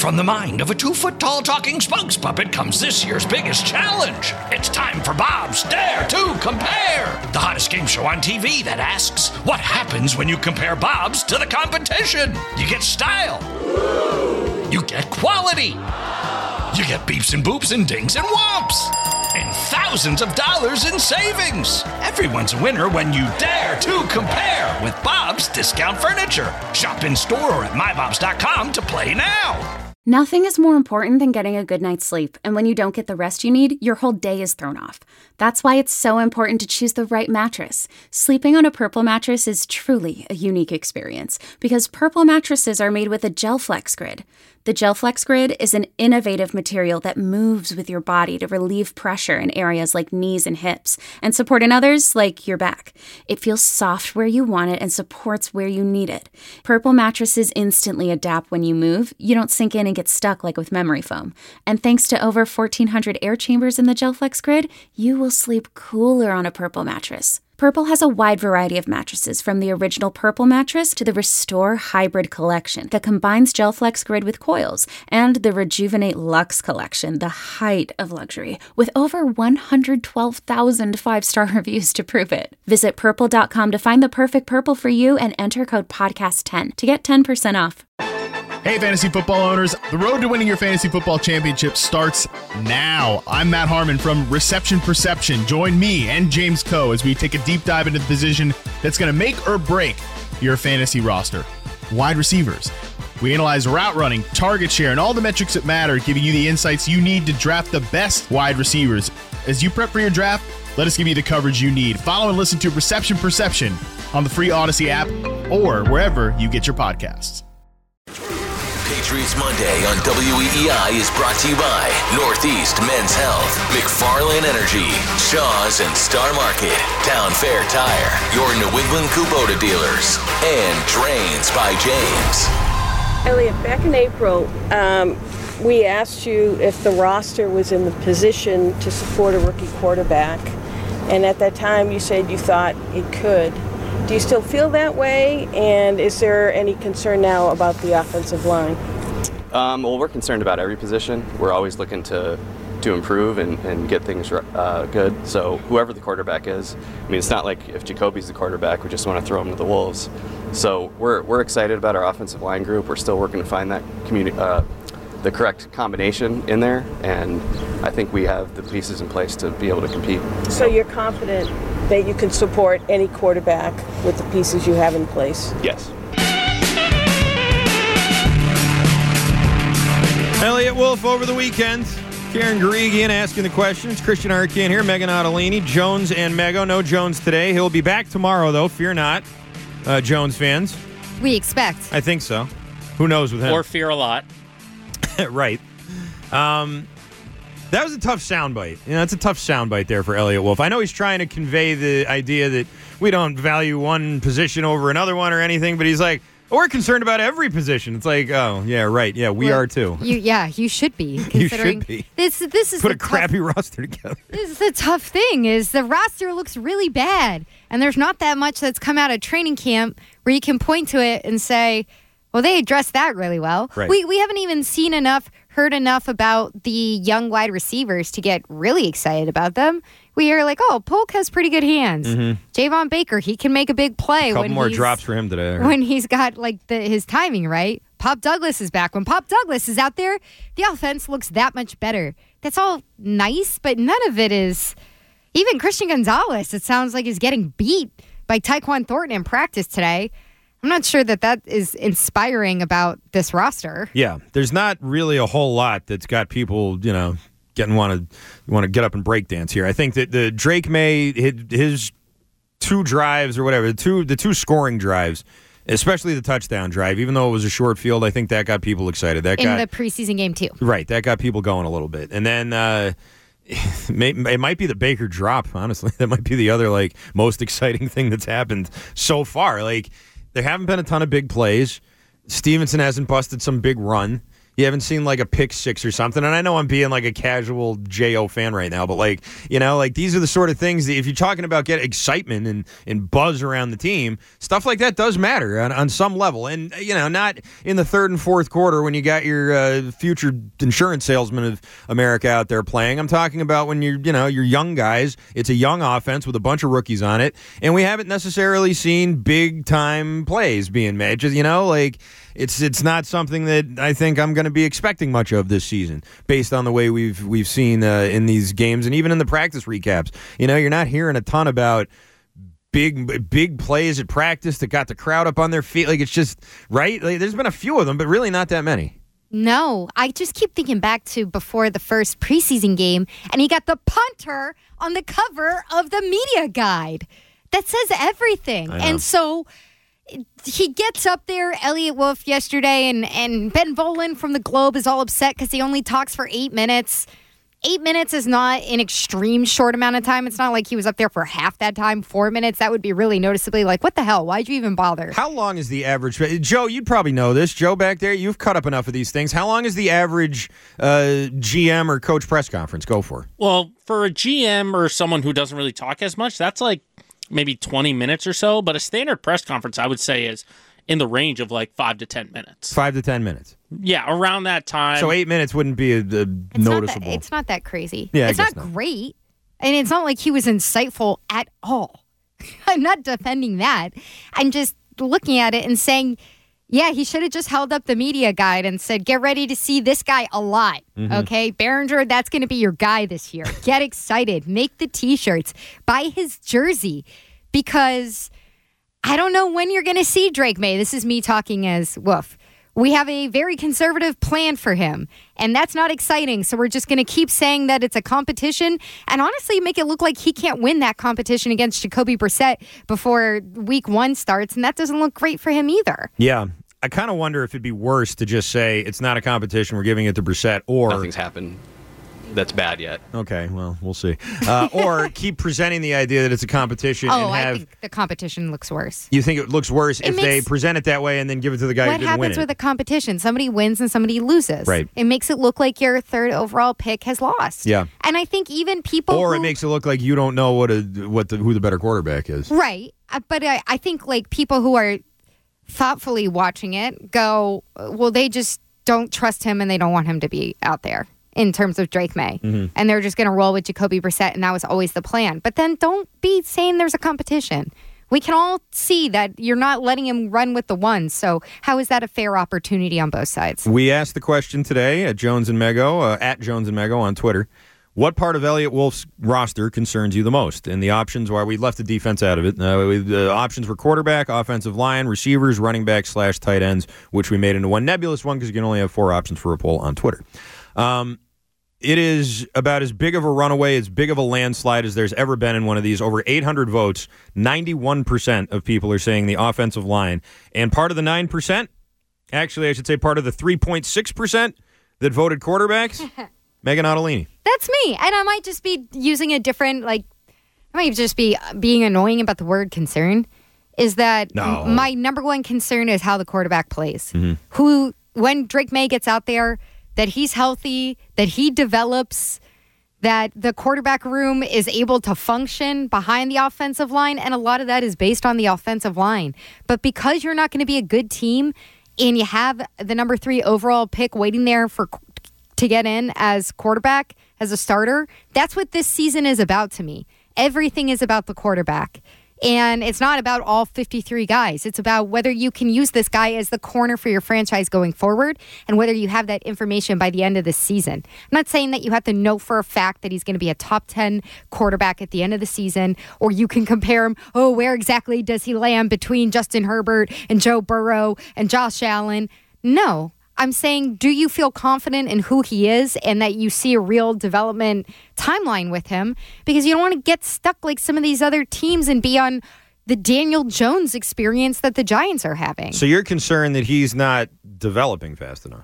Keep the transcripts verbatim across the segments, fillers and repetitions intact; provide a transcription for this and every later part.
From the mind of a two-foot-tall talking spokes puppet comes this year's biggest challenge. It's time for Bob's Dare to Compare, the hottest game show on T V that asks, what happens when you compare Bobs to the competition? You get style. You get quality. You get beeps and boops and dings and whomps. And thousands of dollars in savings. Everyone's a winner when you dare to compare with Bob's Discount Furniture. Shop in store or at my bobs dot com to play now. Nothing is more important than getting a good night's sleep, and when you don't get the rest you need, your whole day is thrown off. That's why it's so important to choose the right mattress. Sleeping on a Purple mattress is truly a unique experience, because Purple mattresses are made with a GelFlex Grid. The GelFlex Grid is an innovative material that moves with your body to relieve pressure in areas like knees and hips, and support in others like your back. It feels soft where you want it and supports where you need it. Purple mattresses instantly adapt when you move. You don't sink in and get stuck like with memory foam. And thanks to over fourteen hundred air chambers in the GelFlex Grid, you will sleep cooler on a Purple mattress. Purple has a wide variety of mattresses, from the original Purple mattress to the Restore Hybrid collection that combines GelFlex Grid with coils, and the Rejuvenate Luxe collection, the height of luxury, with over one hundred twelve thousand five-star reviews to prove it. Visit purple dot com to find the perfect Purple for you and enter code podcast ten to get ten percent off. Hey, fantasy football owners. The road to winning your fantasy football championship starts now. I'm Matt Harmon from Reception Perception. Join me and James Coe as we take a deep dive into the position that's going to make or break your fantasy roster. Wide receivers. We analyze route running, target share, and all the metrics that matter, giving you the insights you need to draft the best wide receivers. As you prep for your draft, let us give you the coverage you need. Follow and listen to Reception Perception on the free Odyssey app or wherever you get your podcasts. Patriots Monday on W E E I is brought to you by Northeast Men's Health, McFarland Energy, Shaw's and Star Market, Town Fair Tire, your New England Kubota dealers, and Drains by James. Elliot, back in April, um, we asked you if the roster was in the position to support a rookie quarterback, and at that time you said you thought it could. Do you still feel that way, and is there any concern now about the offensive line? Um, well, we're concerned about every position. We're always looking to to improve and, and get things uh, good. So whoever the quarterback is, I mean, it's not like if Jacoby's the quarterback, we just want to throw him to the wolves. So we're we're excited about our offensive line group. We're still working to find that communi- uh, the correct combination in there, and I think we have the pieces in place to be able to compete. So you're confident that you can support any quarterback with the pieces you have in place? Yes. Elliot Wolf over the weekend. Karen Guregian asking the questions. Christian Arcand here. Megan Ottolini. Jones and Mego. No Jones today. He'll be back tomorrow, though. Fear not, uh, Jones fans. We expect. I think so. Who knows with him? Or fear a lot. Right. Um, that was a tough soundbite. You know, it's a tough soundbite there for Elliot Wolf. I know he's trying to convey the idea that we don't value one position over another one or anything, but he's like, we're concerned about every position. It's like, oh, yeah, right. Yeah, we well, are too. You, yeah, you should be. You should be. This, this is Put a tough, crappy roster together. This is the tough thing, is the roster looks really bad, and there's not that much that's come out of training camp where you can point to it and say, well, they addressed that really well. Right. We we haven't even seen enough, heard enough about the young wide receivers to get really excited about them. We hear like, oh, Polk has pretty good hands. Mm-hmm. Javon Baker, he can make a big play. A couple when more he's, drops for him today. When he's got like the, his timing right. Pop Douglas is back. When Pop Douglas is out there, the offense looks that much better. That's all nice, but none of it is. Even Christian Gonzalez, it sounds like he's getting beat by Tyquan Thornton in practice today. I'm not sure that that is inspiring about this roster. Yeah, there's not really a whole lot that's got people, you know, getting want to want to get up and break dance here. I think that the Drake May his, his two drives or whatever, the two the two scoring drives, especially the touchdown drive, even though it was a short field, I think that got people excited. That in got, the preseason game too. Right, that got people going a little bit, and then. Uh, It might be the Baker drop, honestly. That might be the other like most exciting thing that's happened so far. Like, there haven't been a ton of big plays. Stevenson hasn't busted some big run. You haven't seen like a pick six or something. And I know I'm being like a casual J O fan right now, but like, you know, like these are the sort of things that if you're talking about get excitement and, and buzz around the team, stuff like that does matter on, on some level. And, you know, not in the third and fourth quarter when you got your uh, future insurance salesman of America out there playing. I'm talking about when you're, you know, you're young guys. It's a young offense with a bunch of rookies on it. And we haven't necessarily seen big time plays being made. Just, you know, like it's it's not something that I think I'm going to be expecting much of this season based on the way we've we've seen uh, in these games and even in the practice recaps. You know, you're not hearing a ton about big big plays at practice that got the crowd up on their feet. Like it's just, right? Like, there's been a few of them, but really not that many. No, I just keep thinking back to before the first preseason game, and he got the punter on the cover of the media guide. That says everything. And so he gets up there, Elliot Wolf yesterday, and, and Ben Volin from the Globe is all upset because he only talks for eight minutes. Eight minutes is not an extreme short amount of time. It's not like he was up there for half that time, four minutes. That would be really noticeably like, what the hell? Why'd you even bother? How long is the average? Joe, you'd probably know this. Joe back there, you've cut up enough of these things. How long is the average uh, G M or coach press conference go for? Well, for a G M or someone who doesn't really talk as much, that's like maybe twenty minutes or so. But a standard press conference, I would say, is in the range of like five to ten minutes. Five to ten minutes. Yeah, around that time. So eight minutes wouldn't be a, a it's noticeable. Not that, it's not that crazy. Yeah, it's not, not great. And it's not like he was insightful at all. I'm not defending that. I'm just looking at it and saying, yeah, he should have just held up the media guide and said, get ready to see this guy a lot. Mm-hmm. Okay, Behringer, that's going to be your guy this year. Get excited. Make the T-shirts. Buy his jersey. Because I don't know when you're going to see Drake May. This is me talking as Wolf. We have a very conservative plan for him, and that's not exciting. So we're just going to keep saying that it's a competition and honestly make it look like he can't win that competition against Jacoby Brissett before week one starts, and that doesn't look great for him either. Yeah. I kind of wonder if it'd be worse to just say it's not a competition, we're giving it to Brissett, or... Nothing's happened that's bad yet. Okay, well, we'll see. Uh, or keep presenting the idea that it's a competition. Oh, and have, I think the competition looks worse. You think it looks worse it if makes, they present it that way and then give it to the guy who didn't win it? What happens with a competition? Somebody wins and somebody loses. Right. It makes it look like your third overall pick has lost. Yeah. And I think even people Or who, it makes it look like you don't know what a what the who the better quarterback is. Right. Uh, But I, I think like people who are thoughtfully watching it go, well, they just don't trust him and they don't want him to be out there in terms of Drake May. Mm-hmm. And they're just going to roll with Jacoby Brissett, and that was always the plan. But then don't be saying there's a competition. We can all see that you're not letting him run with the ones. So how is that a fair opportunity on both sides? We asked the question today at Jones and Mego, uh, at Jones and Mego on Twitter. What part of Elliot Wolf's roster concerns you the most? And the options were, we left the defense out of it. Uh, we, the options were quarterback, offensive line, receivers, running back slash tight ends, which we made into one nebulous one because you can only have four options for a poll on Twitter. Um, it is about as big of a runaway, as big of a landslide as there's ever been in one of these. Over eight hundred votes, ninety-one percent of people are saying the offensive line. And part of the nine percent, actually I should say part of the three point six percent that voted quarterbacks, Megan Ottolini. That's me. And I might just be using a different, like, I might just be being annoying about the word concern, is that no. m- my number one concern is how the quarterback plays. Mm-hmm. Who, when Drake May gets out there, that he's healthy, that he develops, that the quarterback room is able to function behind the offensive line, and a lot of that is based on the offensive line. But because you're not going to be a good team and you have the number three overall pick waiting there for to get in as quarterback, as a starter, that's what this season is about to me. Everything is about the quarterback. And it's not about all fifty-three guys. It's about whether you can use this guy as the corner for your franchise going forward and whether you have that information by the end of the season. I'm not saying that you have to know for a fact that he's going to be a top ten quarterback at the end of the season, or you can compare him, oh, where exactly does he land between Justin Herbert and Joe Burrow and Josh Allen? No. I'm saying, do you feel confident in who he is and that you see a real development timeline with him? Because you don't want to get stuck like some of these other teams and be on the Daniel Jones experience that the Giants are having. So you're concerned that he's not developing fast enough?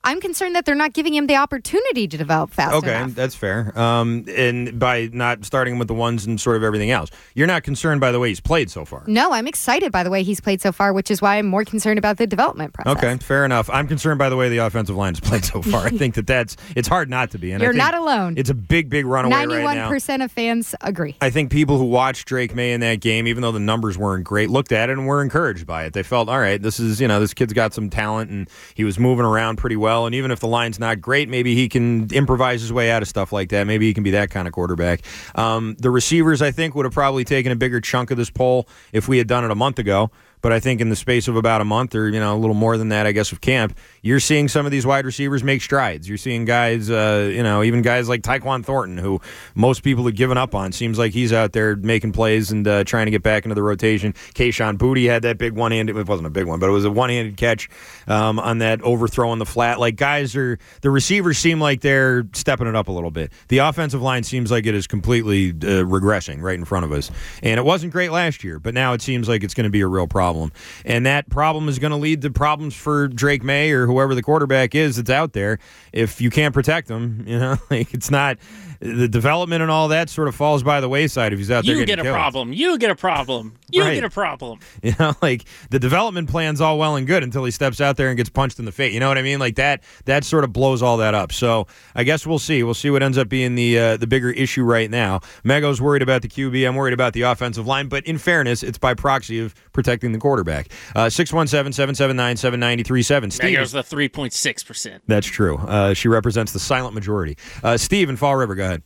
I'm concerned that they're not giving him the opportunity to develop fast Okay, enough. that's fair. Um, and by not starting him with the ones and sort of everything else. You're not concerned by the way he's played so far. No, I'm excited by the way he's played so far, which is why I'm more concerned about the development process. Okay, fair enough. I'm concerned by the way the offensive line has played so far. I think that that's, it's hard not to be. And You're I think not alone. It's a big, big runaway right now. ninety-one percent of fans agree. I think people who watched Drake May in that game, even though the numbers weren't great, looked at it and were encouraged by it. They felt, all right, this is, you know, this kid's got some talent and he was moving around pretty well. And even if the line's not great, maybe he can improvise his way out of stuff like that. Maybe he can be that kind of quarterback. Um, the receivers, I think, would have probably taken a bigger chunk of this poll if we had done it a month ago. But I think in the space of about a month or, you know, a little more than that, I guess, of camp, you're seeing some of these wide receivers make strides. You're seeing guys, uh, you know, even guys like Tyquan Thornton, who most people had given up on. Seems like he's out there making plays and uh, trying to get back into the rotation. Keyshawn Booty had that big one-handed, it wasn't a big one, but it was a one-handed catch um, on that overthrow in the flat. Like, guys are, the receivers seem like they're stepping it up a little bit. The offensive line seems like it is completely uh, regressing right in front of us. And it wasn't great last year, but now it seems like it's going to be a real problem. Problem. And that problem is going to lead to problems for Drake May or whoever the quarterback is that's out there if you can't protect him. You know, like it's not the development and all that sort of falls by the wayside if he's out there You getting get a killed. problem. You get a problem. You Right. get a problem. You know, like the development plan's all well and good until he steps out there and gets punched in the face. You know what I mean? Like that that sort of blows all that up. So I guess we'll see. We'll see what ends up being the uh, the bigger issue right now. Mego's worried about the Q B. I'm worried about the offensive line. But in fairness, it's by proxy of protecting the quarterback. Uh, six one seven, seven seven nine, seven nine three seven. There goes the three point six percent. That's true. Uh, she represents the silent majority. Uh, Steve in Fall River, go ahead.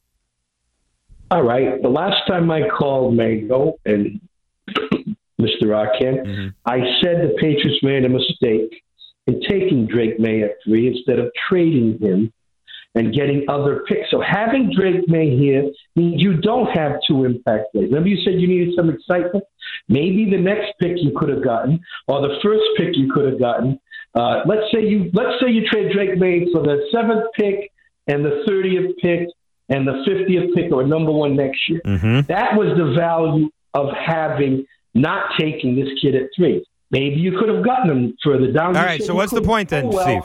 All right. The last time I called Mango and Mister Arkin, mm-hmm. I said the Patriots made a mistake in taking Drake May at three instead of trading him and getting other picks. So having Drake May here means you don't have two impact plays. Remember you said you needed some excitement? Maybe the next pick you could have gotten or the first pick you could have gotten. Uh, let's say you let's say you trade Drake May for the seventh pick and the thirtieth pick and the fiftieth pick or number one next year. Mm-hmm. That was the value of having not taking this kid at three. Maybe you could have gotten him further down. All right, so what's the point then, oh, well, Steve?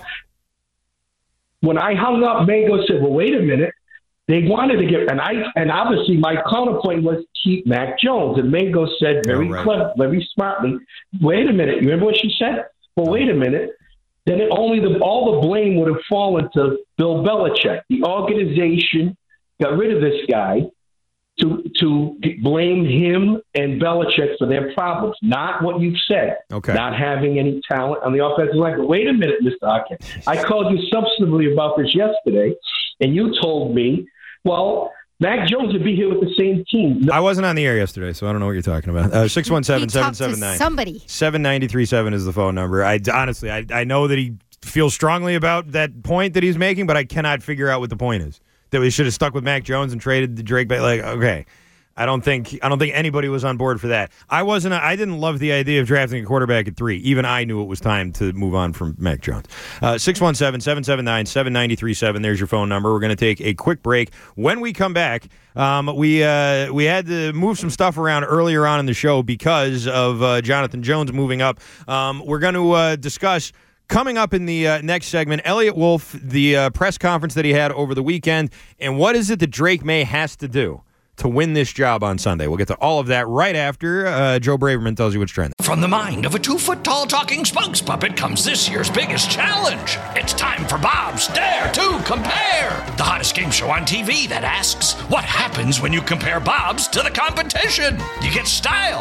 When I hung up, Mango said, well, wait a minute. They wanted to get, and I, and obviously my counterpoint was keep Mac Jones. And Mango said very oh, right. clever, very smartly, wait a minute. You remember what she said? Well, wait a minute. Then it only the, all the blame would have fallen to Bill Belichick. The organization got rid of this guy to to blame him and Belichick for their problems, not what you've said. Okay. Not having any talent on the offensive line. But wait a minute, Mister Arkin. I called you substantively about this yesterday, and you told me, well, Mac Jones would be here with the same team. No. I wasn't on the air yesterday, so I don't know what you're talking about. Uh, six one seven, seven seven nine. Somebody. seven nine three seven is the phone number. I honestly, I, I know that he feels strongly about that point that he's making, but I cannot figure out what the point is. That we should have stuck with Mac Jones and traded the Drake back. Like, okay, I don't think I don't think anybody was on board for that. I wasn't. I didn't love the idea of drafting a quarterback at three. Even I knew it was time to move on from Mac Jones. six one seven, seven seven nine, seven nine three seven. There's your phone number. We're going to take a quick break. When we come back, um, we uh, we had to move some stuff around earlier on in the show because of uh, Jonathan Jones moving up. Um, we're going to uh, discuss. Coming up in the uh, next segment, Elliott Wolf, the uh, press conference that he had over the weekend, and what is it that Drake May has to do to win this job on Sunday? We'll get to all of that right after uh, Joe Braverman tells you what's trending. From the mind of a two-foot-tall talking spokes puppet comes this year's biggest challenge. It's time for Bob's Dare to Compare, the hottest game show on T V that asks, what happens when you compare Bob's to the competition? You get style.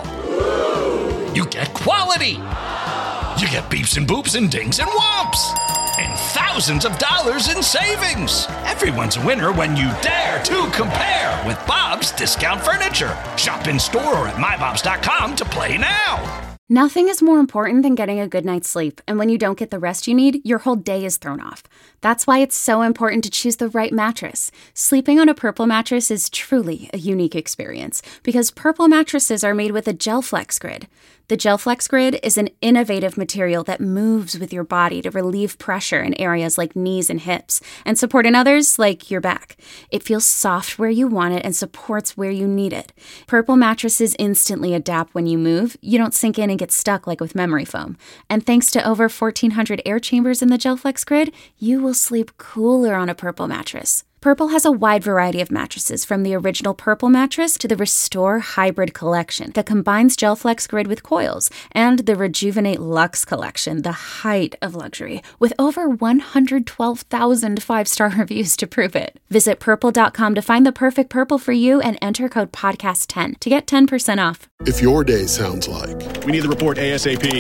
You get quality. You get beeps and boops and dings and whomps. And thousands of dollars in savings. Everyone's a winner when you dare to compare with Bob's Discount Furniture. Shop in store or at my bobs dot com to play now. Nothing is more important than getting a good night's sleep, and when you don't get the rest you need, your whole day is thrown off. That's why it's so important to choose the right mattress. Sleeping on a Purple mattress is truly a unique experience, because Purple mattresses are made with a gel flex grid. The GelFlex Grid is an innovative material that moves with your body to relieve pressure in areas like knees and hips and support in others like your back. It feels soft where you want it and supports where you need it. Purple mattresses instantly adapt when you move. You don't sink in and get stuck like with memory foam. And thanks to over fourteen hundred air chambers in the GelFlex Grid, you will sleep cooler on a Purple mattress. Purple has a wide variety of mattresses, from the original Purple mattress to the Restore Hybrid collection that combines GelFlex Grid with coils, and the Rejuvenate Luxe collection, the height of luxury, with over one hundred twelve thousand five-star reviews to prove it. Visit purple dot com to find the perfect Purple for you and enter code podcast ten to get ten percent off. If your day sounds like, We need the report ASAP.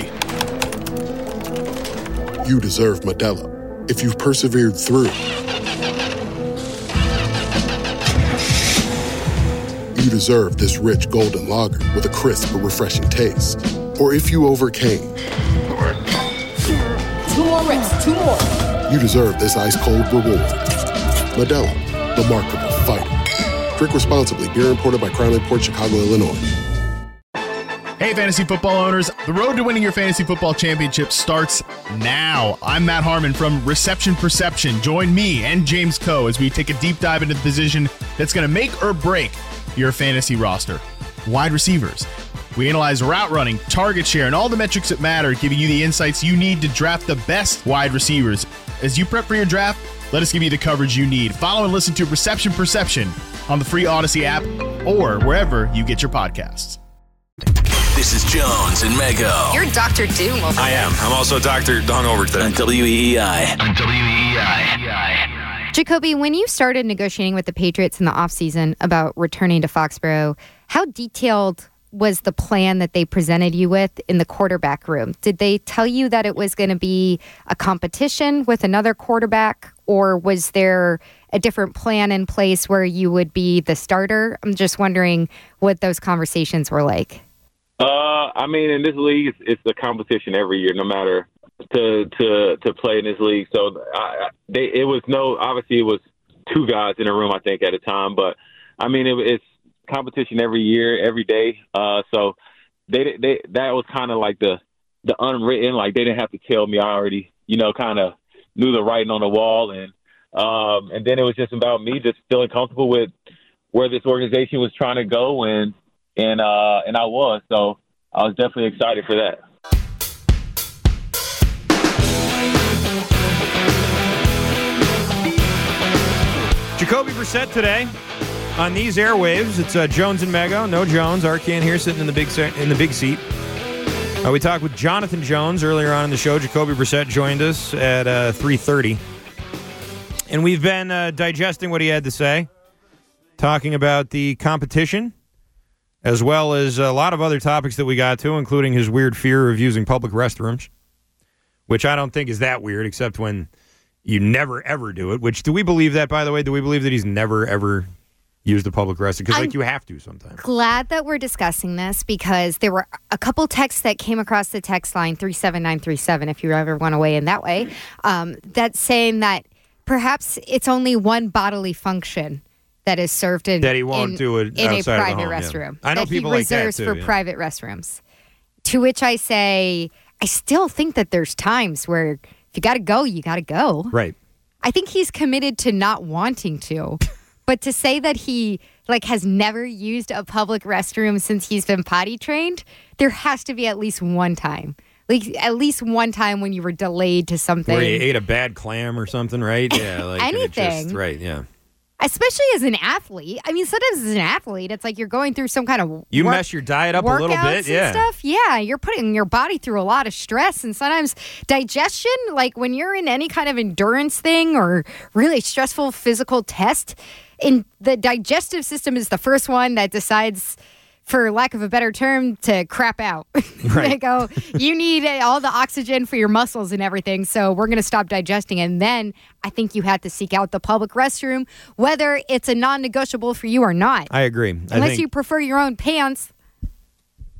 you deserve Modelo. If you've persevered through, you deserve this rich golden lager with a crisp but refreshing taste. Or if you overcame, Two more reps, two more. you deserve this ice cold reward. Modelo, the Remarkable Fighter. Drink responsibly. Beer imported by Crown Imports, Chicago, Illinois. Hey, fantasy football owners. The road to winning your fantasy football championship starts now. I'm Matt Harmon from Reception Perception. Join me and James Coe as we take a deep dive into the position that's going to make or break your fantasy roster. Wide receivers. We analyze route running, target share, and all the metrics that matter, giving you the insights you need to draft the best wide receivers. As you prep for your draft, let us give you the coverage you need. Follow and listen to Reception Perception on the free Odyssey app or wherever you get your podcasts. This is Jones and Mego. You're Doctor Doom over I am. I'm also Doctor Hungover today. On W E E I. On W E E I. Jacoby, when you started negotiating with the Patriots in the offseason about returning to Foxborough, how detailed was the plan that they presented you with in the quarterback room? Did they tell you that it was going to be a competition with another quarterback, or was there a different plan in place where you would be the starter? I'm just wondering what those conversations were like. Uh, I mean, in this league, it's, it's a competition every year, no matter to to to play in this league. So I, they it was no obviously it was two guys in a room, I think, at a time. But I mean, it, it's competition every year, every day. Uh, so they they that was kind of like the the unwritten. Like, they didn't have to tell me. I already, you know, kind of knew the writing on the wall, and um, and then it was just about me just feeling comfortable with where this organization was trying to go, and and uh, and I was. So I was definitely excited for that. Jacoby Brissett today on these airwaves. It's uh, Jones and Mego. No Jones. Arcand here sitting in the big se- in the big seat. Uh, we talked with Jonathan Jones earlier on in the show. Jacoby Brissett joined us at uh, three thirty. And we've been uh, digesting what he had to say, talking about the competition, as well as a lot of other topics that we got to, including his weird fear of using public restrooms, which I don't think is that weird, except when you never, ever do it. Which, do we believe that, by the way? Do we believe that he's never, ever used a public restroom? Because, like, you have to sometimes. Glad that we're discussing this, because there were a couple texts that came across the text line three seven nine three seven, if you ever want to weigh in that way, um, that's saying that perhaps it's only one bodily function that is served in, that he won't in, do it in a outside private of the home, restroom. yeah. I know that people he like that, reserves too, for yeah. private restrooms. To which I say, I still think that there's times where if you got to go, you got to go. Right. I think he's committed to not wanting to. But to say that he like has never used a public restroom since he's been potty trained, there has to be at least one time. Like, at least one time when you were delayed to something. Where he ate a bad clam or something, right? Yeah, like and it anything. Just, right, yeah. Especially as an athlete. I mean, sometimes as an athlete, it's like you're going through some kind of You work, mess your diet up a little bit, and yeah. stuff. Yeah, you're putting your body through a lot of stress, and sometimes digestion, like when you're in any kind of endurance thing or really stressful physical test, in the digestive system is the first one that decides, for lack of a better term, to crap out. Right. They go, you need all the oxygen for your muscles and everything, so we're going to stop digesting. And then I think you have to seek out the public restroom, whether it's a non-negotiable for you or not. I agree. I Unless think, you prefer your own pants.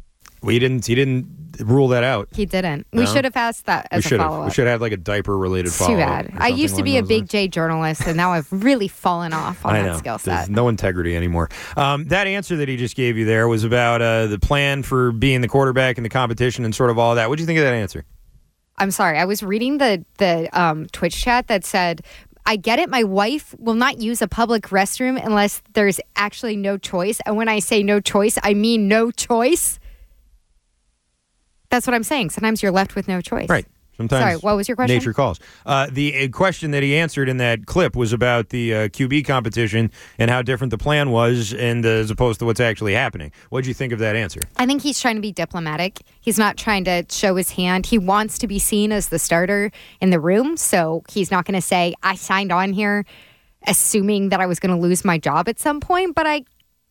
We didn't. He didn't rule that out. He didn't. We No? should have asked that as we a should have. follow-up. We should have like a diaper-related It's follow-up. too bad. or I used to something be a along big those J journalist, and now I've really fallen off on I that know. skill There's set. no integrity anymore. Um, that answer that he just gave you there was about uh, the plan for being the quarterback in the competition and sort of all that. What do you think of that answer? I'm sorry. I was reading the the um, Twitch chat that said, I get it. My wife will not use a public restroom unless there's actually no choice. And when I say no choice, I mean no choice. That's what I'm saying. Sometimes you're left with no choice. Right. Sometimes Sorry, what was your question? Nature calls. Uh, the uh, question that he answered in that clip was about the uh, Q B competition and how different the plan was, and uh, as opposed to what's actually happening. What did you think of that answer? I think he's trying to be diplomatic. He's not trying to show his hand. He wants to be seen as the starter in the room, so he's not going to say, I signed on here assuming that I was going to lose my job at some point, but I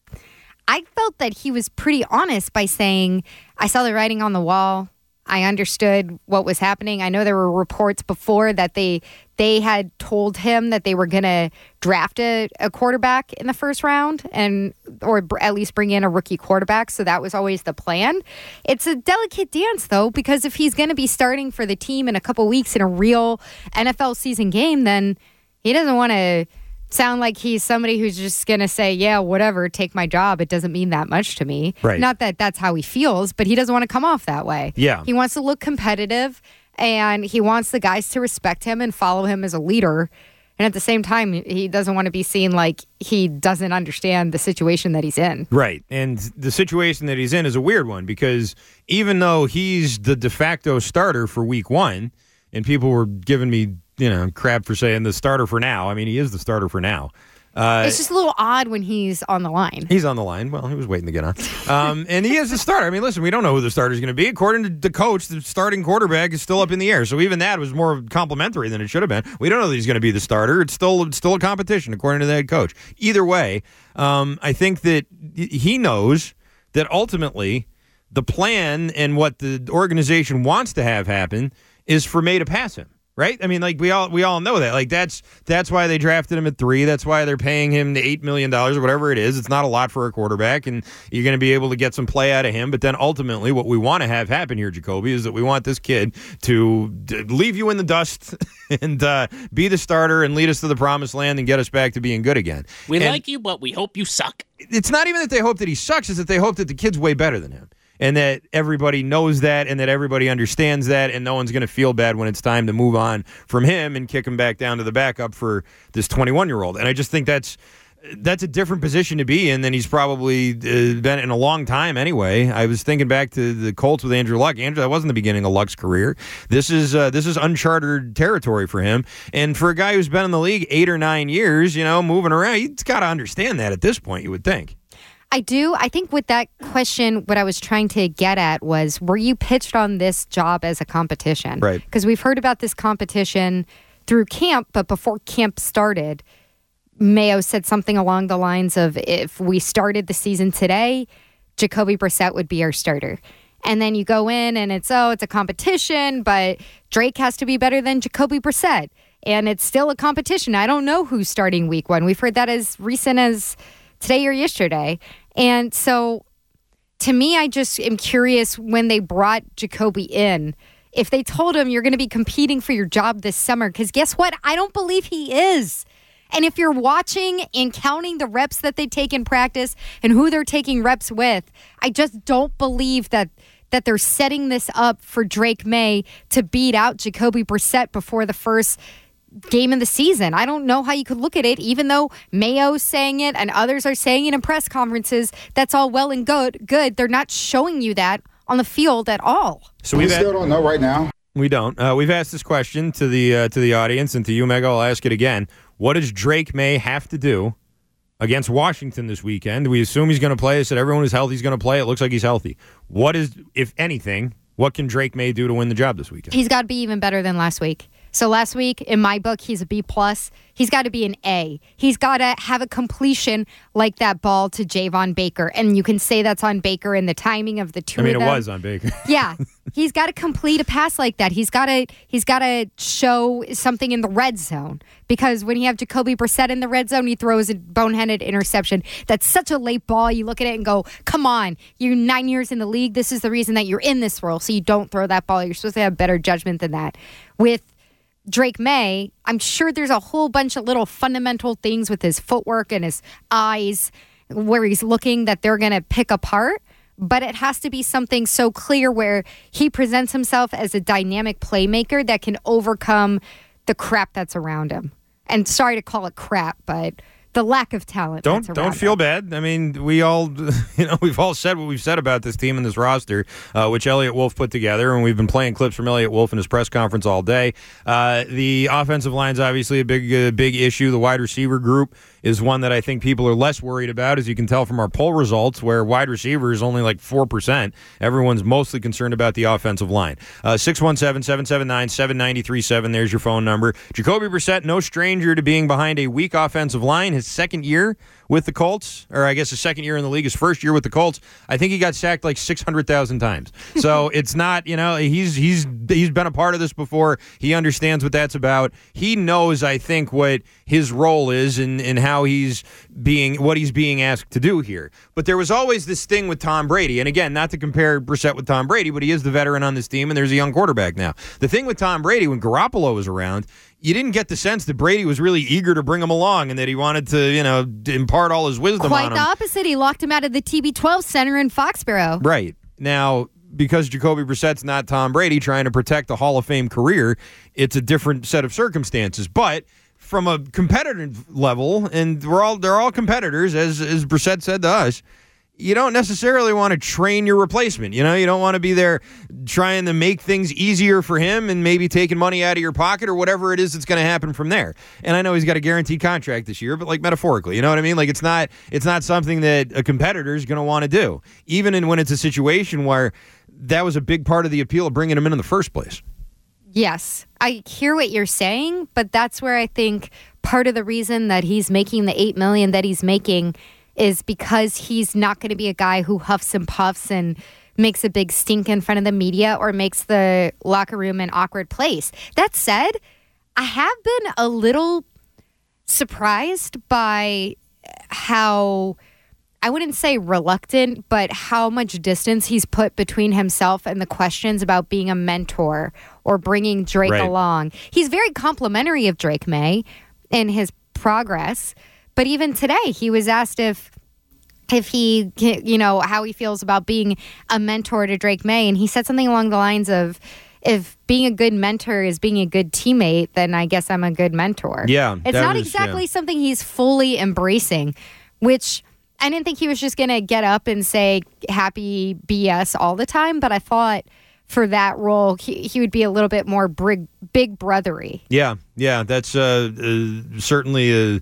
I felt that he was pretty honest by saying, I saw the writing on the wall. I understood what was happening. I know there were reports before that they they had told him that they were going to draft a, a quarterback in the first round and or br- at least bring in a rookie quarterback. So that was always the plan. It's a delicate dance, though, because if he's going to be starting for the team in a couple weeks in a real N F L season game, then he doesn't want to sound like he's somebody who's just going to say, yeah, whatever, take my job. It doesn't mean that much to me. Right. Not that that's how he feels, but he doesn't want to come off that way. Yeah. He wants to look competitive, and he wants the guys to respect him and follow him as a leader. And at the same time, he doesn't want to be seen like he doesn't understand the situation that he's in. Right. And the situation that he's in is a weird one because even though he's the de facto starter for week one, and people were giving me you know, crap for saying the starter for now. I mean, he is the starter for now. Uh, it's just a little odd when he's on the line. He's on the line. Well, he was waiting to get on. Um, and he is the starter. I mean, listen, we don't know who the starter is going to be. According to the coach, the starting quarterback is still up in the air. So even that was more complimentary than it should have been. We don't know that he's going to be the starter. It's still it's still a competition, according to the head coach. Either way, um, I think that he knows that ultimately the plan and what the organization wants to have happen is for May to pass him. Right? I mean, like we all we all know that. Like that's that's why they drafted him at three. That's why they're paying him the eight million dollars or whatever it is. It's not a lot for a quarterback, and you're going to be able to get some play out of him. But then ultimately, what we want to have happen here, Jacoby, is that we want this kid to d- leave you in the dust and uh, be the starter and lead us to the promised land and get us back to being good again. We and like you, but we hope you suck. It's not even that they hope that he sucks; it's that they hope that the kid's way better than him. And that everybody knows that and that everybody understands that and no one's going to feel bad when it's time to move on from him and kick him back down to the backup for this twenty-one-year-old. And I just think that's that's a different position to be in than he's probably uh, been in a long time anyway. I was thinking back to the Colts with Andrew Luck. Andrew, that wasn't the beginning of Luck's career. This is uh, this is uncharted territory for him. And for a guy who's been in the league eight or nine years, you know, moving around, he's got to understand that at this point, you would think. I do. I think with that question, what I was trying to get at was, were you pitched on this job as a competition? Right. Because we've heard about this competition through camp, but before camp started, Mayo said something along the lines of, if we started the season today, Jacoby Brissett would be our starter. And then you go in and it's, oh, it's a competition, but Drake has to be better than Jacoby Brissett. And it's still a competition. I don't know who's starting week one. We've heard that as recent as today or yesterday. And so to me, I just am curious when they brought Jacoby in, if they told him you're going to be competing for your job this summer, because guess what? I don't believe he is. And if you're watching and counting the reps that they take in practice and who they're taking reps with, I just don't believe that that they're setting this up for Drake May to beat out Jacoby Brissett before the first game of the season. I don't know how you could look at it, even though Mayo's saying it and others are saying it in press conferences. That's all well and good. Good. They're not showing you that on the field at all. So we we've still had, don't know right now. We don't. Uh, we've asked this question to the uh, to the audience and to you, Mega. I'll ask it again. What does Drake May have to do against Washington this weekend? We assume he's going to play. I said everyone is healthy. He's going to play. It looks like he's healthy. What is, if anything, what can Drake May do to win the job this weekend? He's got to be even better than last week. So last week, in my book, he's a B plus. He's got to be an A. He's got to have a completion like that ball to Javon Baker. And you can say that's on Baker and the timing of the two I mean, of it them. was on Baker. Yeah. He's got to complete a pass like that. He's got to he's got to show something in the red zone. Because when you have Jacoby Brissett in the red zone, he throws a boneheaded interception. That's such a late ball. You look at it and go, come on, you're nine years in the league. This is the reason that you're in this role. So you don't throw that ball. You're supposed to have better judgment than that. With Drake May, I'm sure there's a whole bunch of little fundamental things with his footwork and his eyes where he's looking that they're going to pick apart. But it has to be something so clear where he presents himself as a dynamic playmaker that can overcome the crap that's around him. And sorry to call it crap, but the lack of talent. Don't that's don't around feel him. bad. I mean, we all, you know, we've all said what we've said about this team and this roster, uh, which Elliott Wolf put together, and we've been playing clips from Elliott Wolf in his press conference all day. Uh, the offensive line's obviously a big, uh, big issue. The wide receiver group is one that I think people are less worried about, as you can tell from our poll results, where wide receiver is only like four percent. Everyone's mostly concerned about the offensive line. Uh, six one seven, seven seven nine, seven nine three seven, there's your phone number. Jacoby Brissett, no stranger to being behind a weak offensive line. His second year with the Colts, or I guess his second year in the league, his first year with the Colts, I think he got sacked like six hundred thousand times. So it's not, you know, he's he's he's been a part of this before. He understands what that's about. He knows, I think, what his role is and, and how he's being, what he's being asked to do here. But there was always this thing with Tom Brady, and again, not to compare Brissett with Tom Brady, but he is the veteran on this team, and there's a young quarterback now. The thing with Tom Brady, when Garoppolo was around, you didn't get the sense that Brady was really eager to bring him along and that he wanted to, you know, impart all his wisdom Quite on him. the opposite. He locked him out of the T B twelve center in Foxborough. Right. Now, because Jacoby Brissett's not Tom Brady trying to protect a Hall of Fame career, it's a different set of circumstances. But from a competitive level, and we're all they're all competitors, as as Brissett said to us, you don't necessarily want to train your replacement. You know, you don't want to be there trying to make things easier for him and maybe taking money out of your pocket or whatever it is that's going to happen from there. And I know he's got a guaranteed contract this year, but like metaphorically, you know what I mean? Like it's not it's not something that a competitor is going to want to do, even in, when it's a situation where that was a big part of the appeal of bringing him in in the first place. Yes, I hear what you're saying, but that's where I think part of the reason that he's making the eight million dollars that he's making is because he's not going to be a guy who huffs and puffs and makes a big stink in front of the media or makes the locker room an awkward place. That said, I have been a little surprised by how, I wouldn't say reluctant, but how much distance he's put between himself and the questions about being a mentor or bringing Drake Right. along. He's very complimentary of Drake May in his progress. But even today, he was asked if if he, you know, how he feels about being a mentor to Drake May. And he said something along the lines of, if being a good mentor is being a good teammate, then I guess I'm a good mentor. Yeah. It's that not was- exactly yeah. something he's fully embracing, which I didn't think he was just going to get up and say happy B S all the time. But I thought for that role, he, he would be a little bit more big, big brothery. Yeah, yeah, that's uh, uh, certainly a,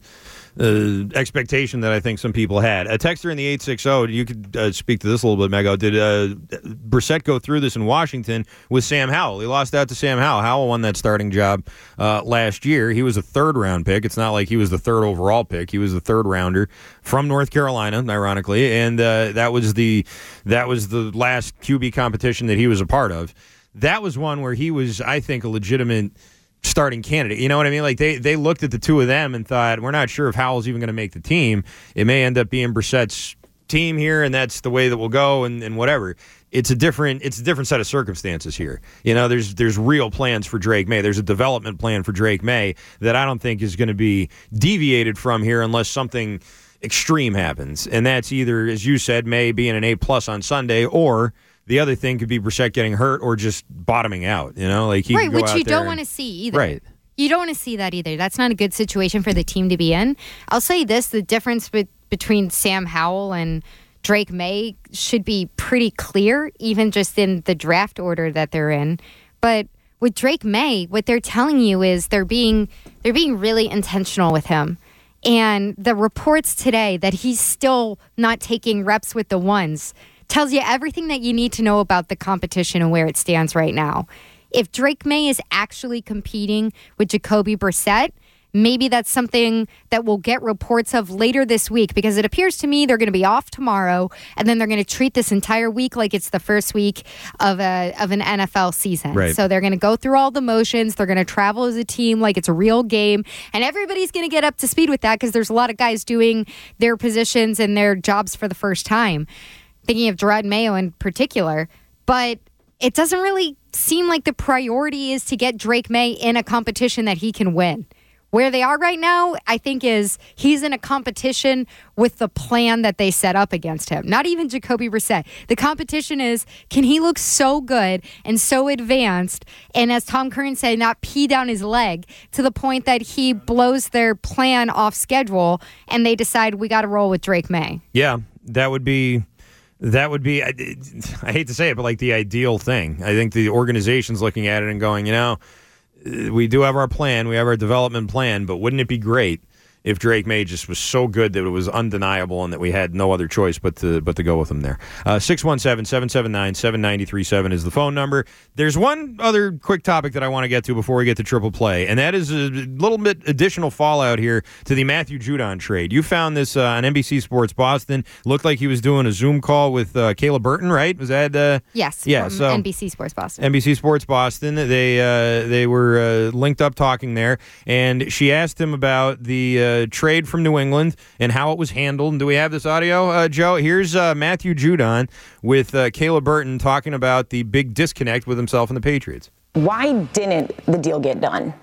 a expectation that I think some people had. A texter in the eight six zero, you could uh, speak to this a little bit, Mego. Did uh, Brissett go through this in Washington with Sam Howell? He lost out to Sam Howell. Howell won that starting job uh, last year. He was a third-round pick. It's not like he was the third overall pick. He was the third-rounder from North Carolina, ironically, and uh, that was the that was the last Q B competition that he was a part of. That was one where he was, I think, a legitimate starting candidate. You know what I mean? Like they, they looked at the two of them and thought, we're not sure if Howell's even going to make the team. It may end up being Brissett's team here, and that's the way that we'll go, and, and whatever. It's a different it's a different set of circumstances here. You know, there's there's real plans for Drake May. There's a development plan for Drake May that I don't think is going to be deviated from here unless something extreme happens. And that's either, as you said, May being an A plus on Sunday, or the other thing could be Brissett getting hurt or just bottoming out, you know? Like he right, could go which out you there don't and- want to see either. Right. You don't want to see that either. That's not a good situation for the team to be in. I'll say this, the difference be- between Sam Howell and Drake May should be pretty clear, even just in the draft order that they're in. But with Drake May, what they're telling you is they're being they're being really intentional with him. And the reports today that he's still not taking reps with the ones tells you everything that you need to know about the competition and where it stands right now. If Drake May is actually competing with Jacoby Brissett, maybe that's something that we'll get reports of later this week, because it appears to me they're going to be off tomorrow, and then they're going to treat this entire week like it's the first week of a of an N F L season. Right. So they're going to go through all the motions. They're going to travel as a team like it's a real game, and everybody's going to get up to speed with that because there's a lot of guys doing their positions and their jobs for the first time. Thinking of Jerod Mayo in particular, but it doesn't really seem like the priority is to get Drake May in a competition that he can win. Where they are right now, I think, is he's in a competition with the plan that they set up against him. Not even Jacoby Brissett. The competition is, can he look so good and so advanced, and as Tom Curran said, not pee down his leg to the point that he blows their plan off schedule and they decide we got to roll with Drake May. Yeah, that would be... That would be, I, I hate to say it, but like the ideal thing. I think the organization's looking at it and going, you know, we do have our plan, we have our development plan, but wouldn't it be great if Drake May just was so good that it was undeniable and that we had no other choice but to but to go with him there? Uh, six one seven, seven seven nine, seven nine three seven is the phone number. There's one other quick topic that I want to get to before we get to Triple Play, and that is a little bit additional fallout here to the Matthew Judon trade. You found this uh, on N B C Sports Boston. Looked like he was doing a Zoom call with uh, Caleb Burton, right? Was that? Uh, yes, yeah, from so N B C Sports Boston. N B C Sports Boston. They, uh, they were uh, linked up talking there, and she asked him about the uh, trade from New England and how it was handled. And do we have this audio, uh, Joe? Here's uh, Matthew Judon with uh, Caleb Burton talking about the big disconnect with himself and the Patriots. Why didn't the deal get done?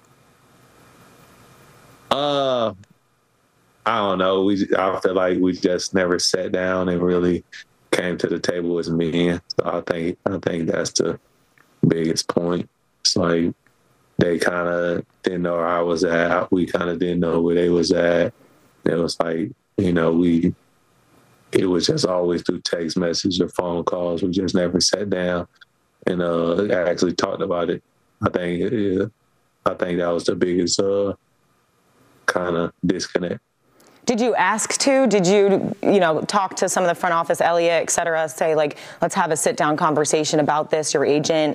Uh, I don't know. We I feel like we just never sat down and really came to the table as men. So I think I think that's the biggest point. It's like they kind of didn't know where I was at. We kind of didn't know where they was at. It was like, you know, we, it was just always through text message or phone calls. We just never sat down and uh, actually talked about it. I think, yeah, I think that was the biggest uh, kind of disconnect. Did you ask to? Did you, you know, talk to some of the front office, Elliott, et cetera, say, like, let's have a sit-down conversation about this, your agent?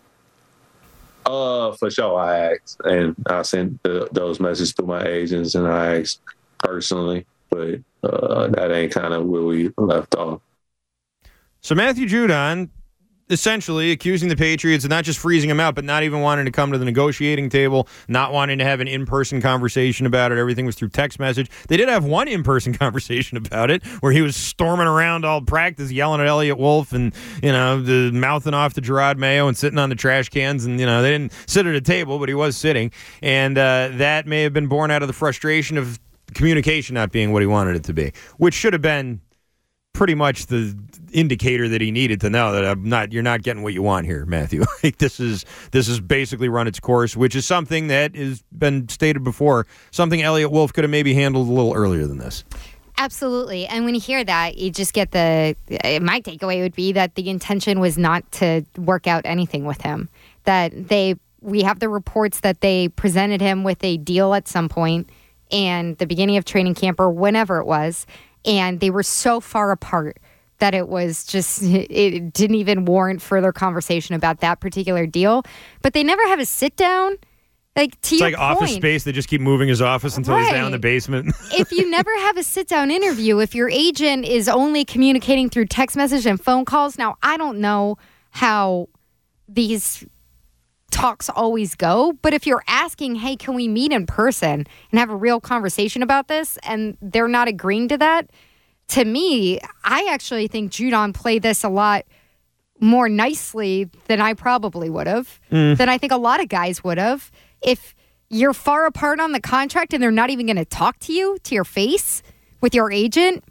Uh, for sure, I asked, and I sent the, those messages to my agents, and I asked personally, but uh, that ain't kind of where we left off. So Matthew Judon essentially accusing the Patriots of not just freezing him out, but not even wanting to come to the negotiating table, not wanting to have an in-person conversation about it. Everything was through text message. They did have one in-person conversation about it where he was storming around all practice, yelling at Elliott Wolf and, you know, the mouthing off to Jerod Mayo and sitting on the trash cans. And, you know, they didn't sit at a table, but he was sitting. And uh, that may have been born out of the frustration of communication not being what he wanted it to be, which should have been pretty much the indicator that he needed to know that I'm not, you're not getting what you want here, Matthew. Like this is this is basically run its course, which is something that has been stated before, something Elliott Wolf could have maybe handled a little earlier than this. Absolutely. And when you hear that, you just get the, my takeaway would be that the intention was not to work out anything with him. That they, we have the reports that they presented him with a deal at some point and the beginning of training camp or whenever it was, and they were so far apart that it was just, it didn't even warrant further conversation about that particular deal. But they never have a sit down. Like, to it's your like point, Office Space. They just keep moving his office until right. he's down in the basement. If you never have a sit-down interview, if your agent is only communicating through text message and phone calls, now I don't know how these talks always go, but if you're asking, hey, can we meet in person and have a real conversation about this, and they're not agreeing to that, to me, I actually think Judon played this a lot more nicely than I probably would have, mm. than I think a lot of guys would have. If you're far apart on the contract and they're not even going to talk to you to your face with your agent,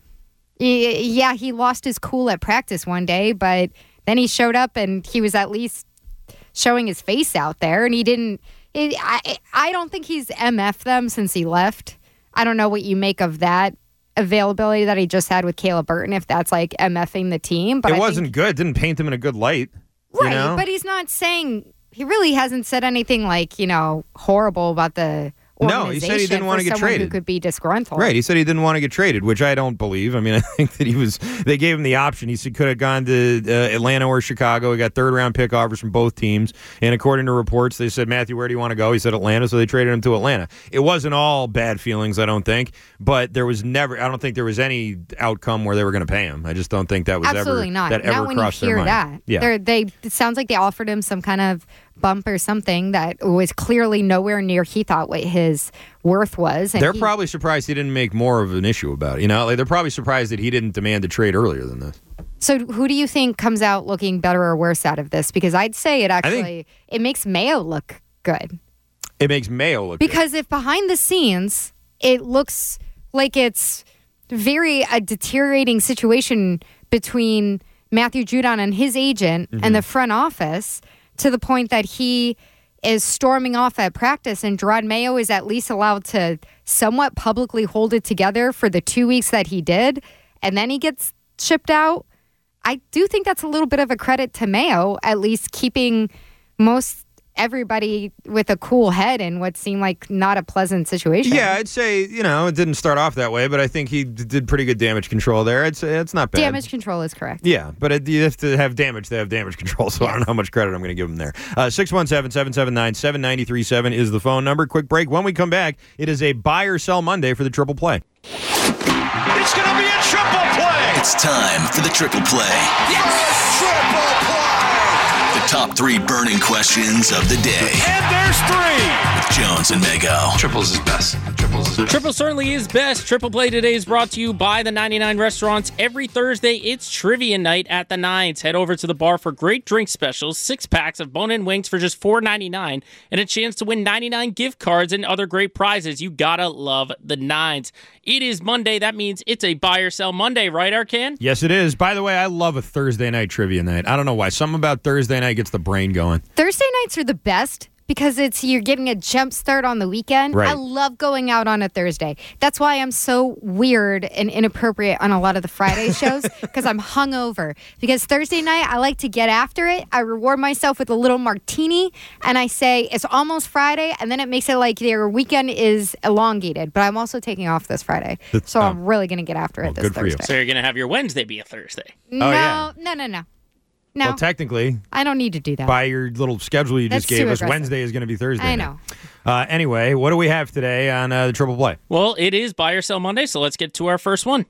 yeah, he lost his cool at practice one day, but then he showed up and he was at least showing his face out there, and he didn't. It, I I don't think he's M F'd them since he left. I don't know what you make of that availability that he just had with Caleb Burton, if that's like MFing the team. But it I wasn't think, good. It didn't paint him in a good light. Right, you know? But he's not saying, he really hasn't said anything like, you know, horrible about the No, he said he didn't want to get traded. Who could be disgruntled? Right, he said he didn't want to get traded, which I don't believe. I mean, I think that he was. They gave him the option. He could have gone to uh, Atlanta or Chicago. He got third round pick offers from both teams, and according to reports, they said, Matthew, where do you want to go? He said Atlanta, so they traded him to Atlanta. It wasn't all bad feelings, I don't think, but there was never. I don't think there was any outcome where they were going to pay him. I just don't think that was Absolutely ever not. that not ever when crossed you hear their mind. that. Yeah, They're, they. It sounds like they offered him some kind of bump or something that was clearly nowhere near he thought what his worth was. And they're he, probably surprised he didn't make more of an issue about it. You know, like they're probably surprised that he didn't demand a trade earlier than this. So who do you think comes out looking better or worse out of this? Because I'd say it actually think, it makes Mayo look good. It makes Mayo look because good. if behind the scenes it looks like it's very a deteriorating situation between Matthew Judon and his agent Mm-hmm. and the front office to the point that he is storming off at practice and Gerard Mayo is at least allowed to somewhat publicly hold it together for the two weeks that he did, and then he gets shipped out. I do think that's a little bit of a credit to Mayo, at least keeping most everybody with a cool head in what seemed like not a pleasant situation. Yeah, I'd say, you know, it didn't start off that way, but I think he d- did pretty good damage control there. I'd say it's not bad. Damage control is correct. Yeah, but it, you have to have damage to have damage control, so I don't know how much credit I'm going to give him there. Uh, six one seven, seven seven nine, seven nine three seven is the phone number. Quick break. When we come back, it is a buy or sell Monday for the Triple Play. It's going to be a triple play. It's time for the triple play. Yes! Triple play. The top three burning questions of the day. And there's three. With Jones and Mego. Triples is best. Triples is best. Triple certainly is best. Triple Play today is brought to you by the ninety-nine Restaurants. Every Thursday, it's trivia night at the Nines. Head over to the bar for great drink specials, six packs of bone-in wings for just four ninety-nine, and a chance to win ninety-nine gift cards and other great prizes. You gotta love the Nines. It is Monday. That means it's a buy or sell Monday, right, Arcan? Yes, it is. By the way, I love a Thursday night trivia night. I don't know why. Something about Thursday night gets the brain going. Thursday nights are the best because it's you're getting a jump start on the weekend. Right. I love going out on a Thursday. That's why I'm so weird and inappropriate on a lot of the Friday shows because I'm hungover. Because Thursday night, I like to get after it. I reward myself with a little martini, and I say it's almost Friday, and then it makes it like their weekend is elongated. But I'm also taking off this Friday, That's, so oh. I'm really going to get after it Well, this good for you. Thursday. So you're going to have your Wednesday be a Thursday. No, Oh, yeah. no, no, no. No, Well, technically, I don't need to do that. by your little schedule you That's just gave too us, aggressive. Wednesday is going to be Thursday. I now. know. Uh, anyway, what do we have today on uh, the Triple Play? Well, it is buy or sell Monday, so let's get to our first one.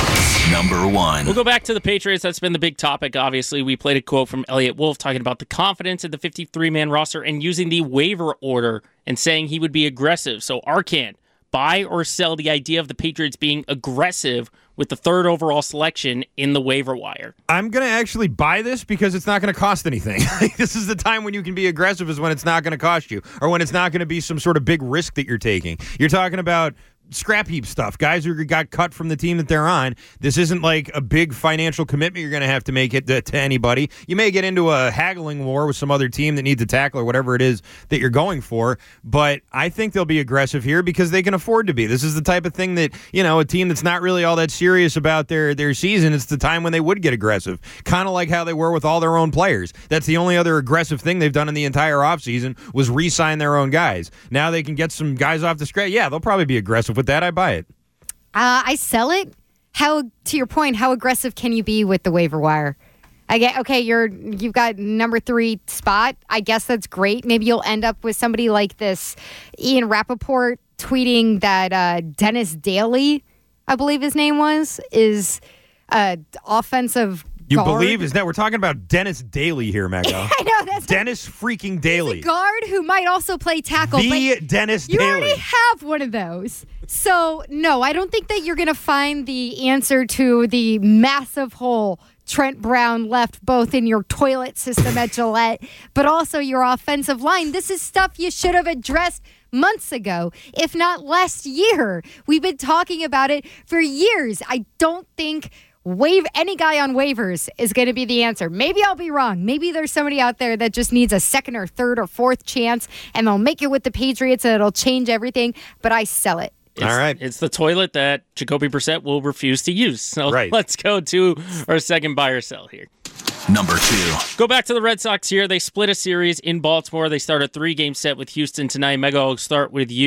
Number one. We'll go back to the Patriots. That's been the big topic, obviously. We played a quote from Elliott Wolf talking about the confidence in the fifty-three man roster and using the waiver order and saying he would be aggressive. So, Arcan, buy or sell the idea of the Patriots being aggressive with the third overall selection in the waiver wire? I'm going to actually buy this because it's not going to cost anything. This is the time when you can be aggressive is when it's not going to cost you or when it's not going to be some sort of big risk that you're taking. You're talking about scrap heap stuff, guys who got cut from the team that they're on. This isn't like a big financial commitment you're going to have to make it to, to anybody. You may get into a haggling war with some other team that needs a tackle or whatever it is that you're going for, but I think they'll be aggressive here because they can afford to be. This is the type of thing that, you know, a team that's not really all that serious about their, their season, it's the time when they would get aggressive, kind of like how they were with all their own players. That's the only other aggressive thing they've done in the entire offseason was re-sign their own guys. Now they can get some guys off the scratch. Yeah, they'll probably be aggressive with that. I buy it. Uh, I sell it. How, to your point, how aggressive can you be with the waiver wire? I get okay. You're you've got number three spot. I guess that's great. Maybe you'll end up with somebody like this Ian Rappaport tweeting that uh, Dennis Daly, I believe his name was, is uh, offensive. You guard. believe is that we're talking about Dennis Daly here, Mego? I know that's Dennis freaking Daly. guard who might also play tackle. The but Dennis you Daly. already have one of those. So, no, I don't think that you're going to find the answer to the massive hole Trent Brown left both in your toilet system at Gillette, but also your offensive line. This is stuff you should have addressed months ago, if not last year. We've been talking about it for years. I don't think waive any guy on waivers is going to be the answer. Maybe I'll be wrong. Maybe there's somebody out there that just needs a second or third or fourth chance, and they'll make it with the Patriots, and it'll change everything, but I sell it. It's, All right. It's the toilet that Jacoby Brissett will refuse to use. So right. Let's go to our second buy or sell here. Number two. Go back to the Red Sox here. They split a series in Baltimore. They start a three-game set with Houston tonight. Mego, I'll start with you.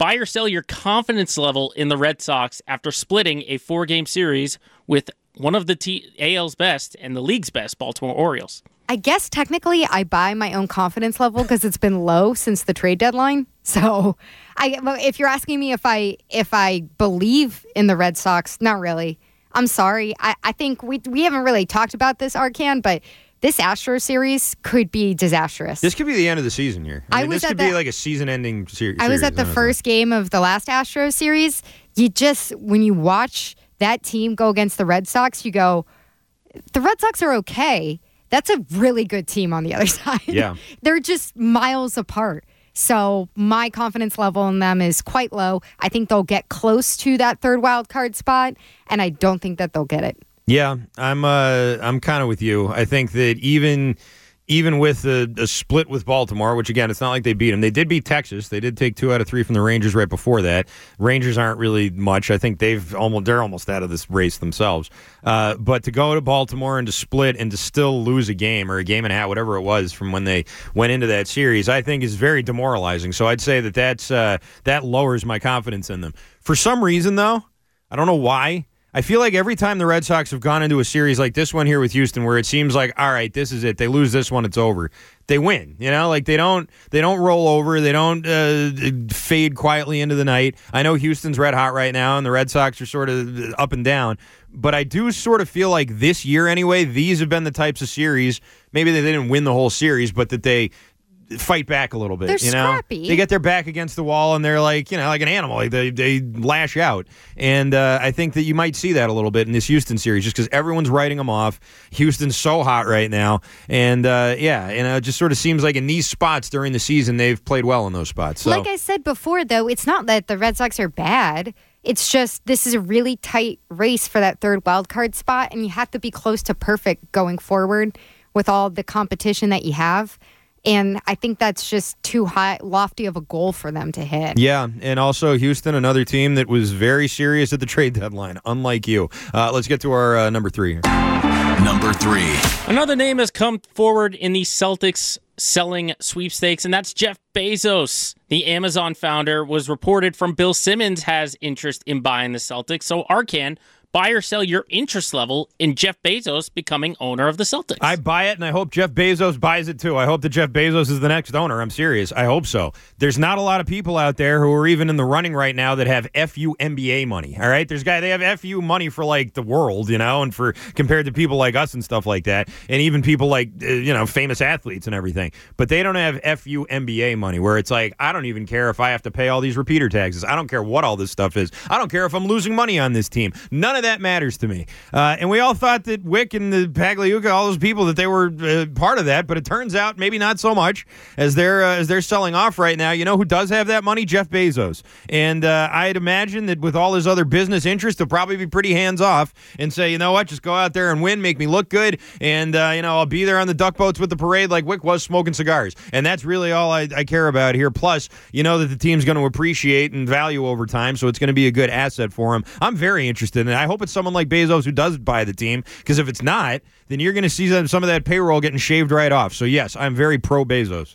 Buy or sell your confidence level in the Red Sox after splitting a four-game series with one of the T- A L's best and the league's best Baltimore Orioles. I guess technically I buy my own confidence level because it's been low since the trade deadline. So I, if you're asking me if I if I believe in the Red Sox, not really. I'm sorry. I, I think we we haven't really talked about this, Arcan, but this Astros series could be disastrous. This could be the end of the season here. I, I mean, was this could at be the- like a season-ending ser- series. I was at the honestly. first game of the last Astros series. You just, when you watch that team go against the Red Sox, you go, the Red Sox are okay. That's a really good team on the other side. Yeah. They're just miles apart. So my confidence level in them is quite low. I think they'll get close to that third wild card spot, and I don't think that they'll get it. Yeah, I'm uh, I'm kind of with you. I think that even even with a, a split with Baltimore, which again, it's not like they beat them. They did beat Texas. They did take two out of three from the Rangers right before that. Rangers aren't really much. I think they've almost they're almost out of this race themselves. Uh, but to go to Baltimore and to split and to still lose a game or a game and a half, whatever it was from when they went into that series, I think is very demoralizing. So I'd say that that's uh, that lowers my confidence in them. For some reason, though, I don't know why. I feel like every time the Red Sox have gone into a series like this one here with Houston, where it seems like, all right, this is it. They lose this one, it's over. They win. You know, like they don't they don't roll over. They don't uh, fade quietly into the night. I know Houston's red hot right now, and the Red Sox are sort of up and down. But I do sort of feel like this year anyway, these have been the types of series. Maybe they didn't win the whole series, but that they fight back a little bit. They're you know, scrappy. They get their back against the wall and they're like, you know, like an animal. Like they they lash out, and uh, I think that you might see that a little bit in this Houston series, just because everyone's writing them off. Houston's so hot right now, and uh, yeah, and uh, it just sort of seems like in these spots during the season they've played well in those spots. So. Like I said before, though, it's not that the Red Sox are bad. It's just this is a really tight race for that third wild card spot, and you have to be close to perfect going forward with all the competition that you have. And I think that's just too high, lofty of a goal for them to hit. Yeah, and also Houston, another team that was very serious at the trade deadline, unlike you. Uh, let's get to our uh, number three here. Number three. Another name has come forward in the Celtics selling sweepstakes, and that's Jeff Bezos. The Amazon founder was reported from Bill Simmons has interest in buying the Celtics. So Arcan, buy or sell your interest level in Jeff Bezos becoming owner of the Celtics. I buy it, and I hope Jeff Bezos buys it too. I hope that Jeff Bezos is the next owner. I'm serious. I hope so. There's not a lot of people out there who are even in the running right now that have F U N B A money. All right, there's guys they have F U money for like the world, you know, and for compared to people like us and stuff like that, and even people like uh, you know famous athletes and everything. But they don't have F U N B A money, where it's like I don't even care if I have to pay all these repeater taxes. I don't care what all this stuff is. I don't care if I'm losing money on this team. None of that matters to me. Uh, and we all thought that Wick and the Pagliuca, all those people, that they were uh, part of that, but it turns out maybe not so much as they're uh, as they're selling off right now. You know who does have that money? Jeff Bezos. And uh, I'd imagine that with all his other business interests, he'll probably be pretty hands off and say, you know what, just go out there and win, make me look good, and uh, you know I'll be there on the duck boats with the parade like Wick was smoking cigars. And that's really all I, I care about here. Plus, you know that the team's going to appreciate and value over time, so it's going to be a good asset for him. I'm very interested in it. I hope it's someone like Bezos who does buy the team, because if it's not, then you're going to see some, some of that payroll getting shaved right off. So yes, I'm very pro Bezos.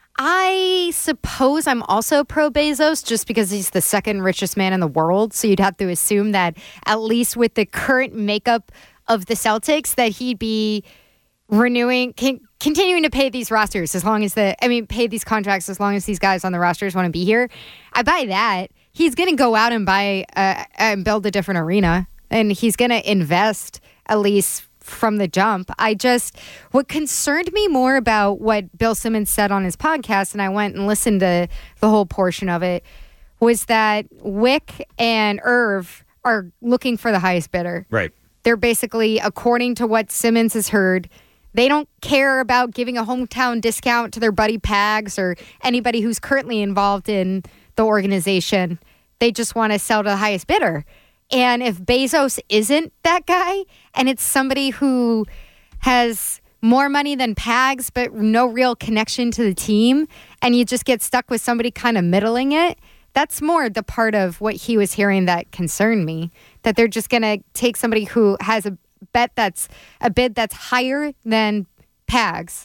I suppose I'm also pro Bezos just because he's the second richest man in the world. So you'd have to assume that at least with the current makeup of the Celtics, that he'd be renewing, con- continuing to pay these rosters as long as the, I mean, pay these contracts as long as these guys on the rosters want to be here. I buy that. He's going to go out and buy uh, and build a different arena, and he's going to invest at least from the jump. I just, what concerned me more about what Bill Simmons said on his podcast, and I went and listened to the whole portion of it, was that Wick and Irv are looking for the highest bidder. Right. They're basically, according to what Simmons has heard, they don't care about giving a hometown discount to their buddy Pags or anybody who's currently involved in the organization. They just want to sell to the highest bidder. And if Bezos isn't that guy, and it's somebody who has more money than Pags, but no real connection to the team, and you just get stuck with somebody kind of middling it, that's more the part of what he was hearing that concerned me, that they're just going to take somebody who has a bet that's a bid that's higher than Pags,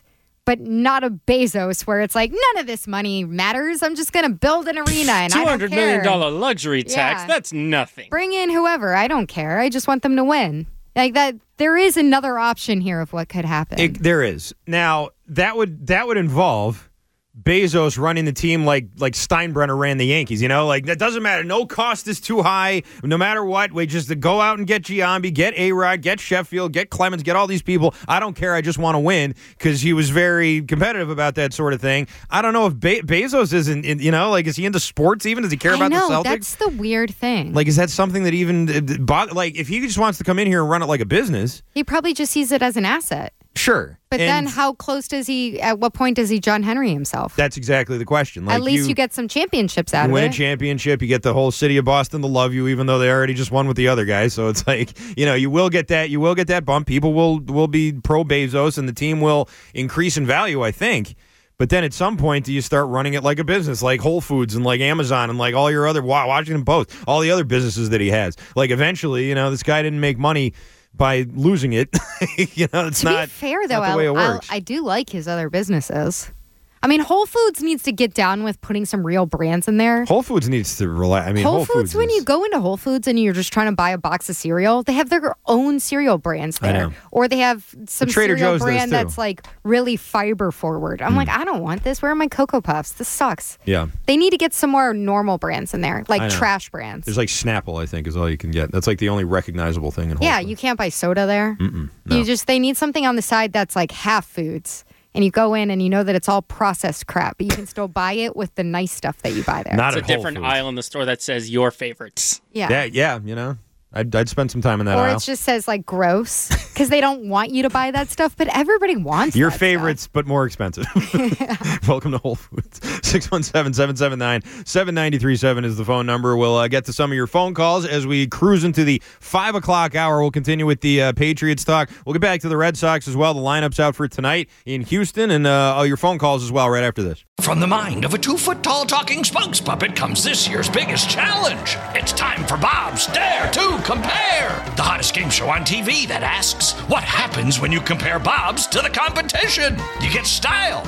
but not a Bezos where it's like, none of this money matters. I'm just going to build an arena and I don't two hundred million dollars luxury tax, Yeah. that's nothing. Bring in whoever. I don't care. I just want them to win. Like that, there is another option here of what could happen. It, there is. Now, that would that would involve Bezos running the team like like Steinbrenner ran the Yankees, you know? Like, that doesn't matter. No cost is too high. No matter what, we just to go out and get Giambi, get A-Rod, get Sheffield, get Clemens, get all these people. I don't care. I just want to win because he was very competitive about that sort of thing. I don't know if Be- Bezos isn't, in, you know, like, is he into sports even? Does he care I about know, the Celtics? that's the weird thing. Like, is that something that even, uh, like, if he just wants to come in here and run it like a business? He probably just sees it as an asset. Sure. But And then how close does he, at what point does he John Henry himself? that's exactly the question. Like, At least you, get some championships out You of win it. a championship, you get the whole city of Boston to love you, even though they already just won with the other guys. So it's like, you know, you will get that. You will get that bump. People will will be pro Bezos, and the team will increase in value, I think. But then at some point, do you start running it like a business, like Whole Foods and like Amazon and like all your other Washington Post, all the other businesses that he has? Like, eventually, you know, this guy didn't make money by losing it. You know, it's to not be fair, though, not the way it I'll- works. I do like his other businesses. I mean, Whole Foods needs to get down with putting some real brands in there. Whole Foods needs to relax. I mean, Whole, Whole, Foods, when you go into Whole Foods and you're just trying to buy a box of cereal, they have their own cereal brands I there. know. Or they have some Trader cereal Joe's does, brand too. that's like really fiber forward. I'm Hmm. like, I don't want this. Where are my Cocoa Puffs? This sucks. Yeah. They need to get some more normal brands in there, I like know. trash brands. There's like Snapple, I think, is all you can get. That's like the only recognizable thing in Whole Yeah, Foods. you can't buy soda there. Mm-mm, no. You just they need something on the side that's like half foods. And you go in and you know that it's all processed crap, but you can still buy it with the nice stuff that you buy there. Not It's a at Whole different Foods. aisle in the store that says your favorites. Yeah. Yeah, yeah, you know, I'd, I'd spend some time in that or aisle. it just says like gross because they don't want you to buy that stuff, but everybody wants Your that favorites, but more expensive. Welcome to Whole Foods. six one seven, seven seven nine, seven nine three seven is the phone number. We'll uh, get to some of your phone calls as we cruise into the five o'clock hour. We'll continue with the uh, Patriots talk. We'll get back to the Red Sox as well. The lineup's out for tonight in Houston, and uh, all your phone calls as well right after this. From the mind of a two-foot-tall talking spokes puppet comes this year's biggest challenge. It's time for Bob's Dare to Compare, the hottest game show on T V that asks, what happens when you compare Bob's to the competition? You get style.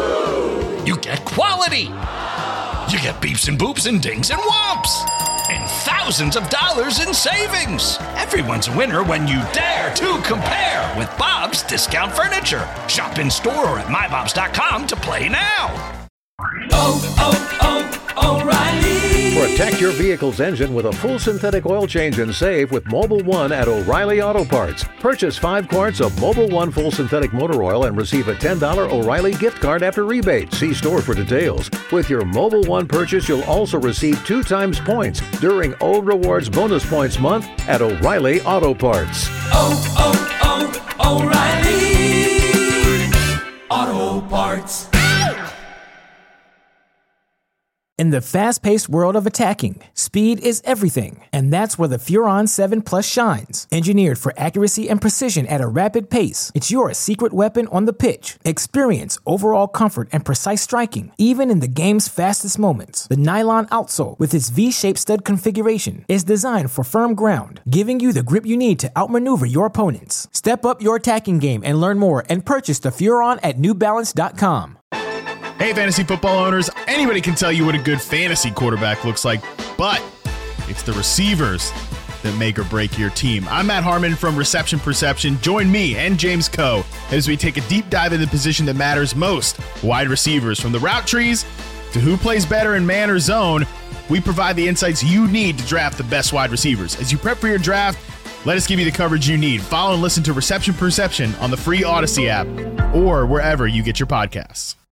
You get quality. You get beeps and boops and dings and whomps. And thousands of dollars in savings. Everyone's a winner when you dare to compare with Bob's Discount Furniture. Shop in store or at my bobs dot com to play now. Oh, oh, oh, O'Reilly. Protect your vehicle's engine with a full synthetic oil change and save with Mobile One at O'Reilly Auto Parts. Purchase five quarts of Mobile One full synthetic motor oil and receive a ten dollars O'Reilly gift card after rebate. See store for details. With your Mobile One purchase, you'll also receive two times points during O Rewards Bonus Points Month at O'Reilly Auto Parts. Oh, oh, oh, O'Reilly Auto Parts. In the fast-paced world of attacking, speed is everything, and that's where the Furon seven Plus shines. Engineered for accuracy and precision at a rapid pace, it's your secret weapon on the pitch. Experience overall comfort and precise striking, even in the game's fastest moments. The nylon outsole, with its V-shaped stud configuration, is designed for firm ground, giving you the grip you need to outmaneuver your opponents. Step up your attacking game and learn more and purchase the Furon at new balance dot com. Hey, fantasy football owners, anybody can tell you what a good fantasy quarterback looks like, but it's the receivers that make or break your team. I'm Matt Harmon from Reception Perception. Join me and James Coe as we take a deep dive into the position that matters most, wide receivers. From the route trees to who plays better in man or zone, we provide the insights you need to draft the best wide receivers. As you prep for your draft, let us give you the coverage you need. Follow and listen to Reception Perception on the free Odyssey app or wherever you get your podcasts.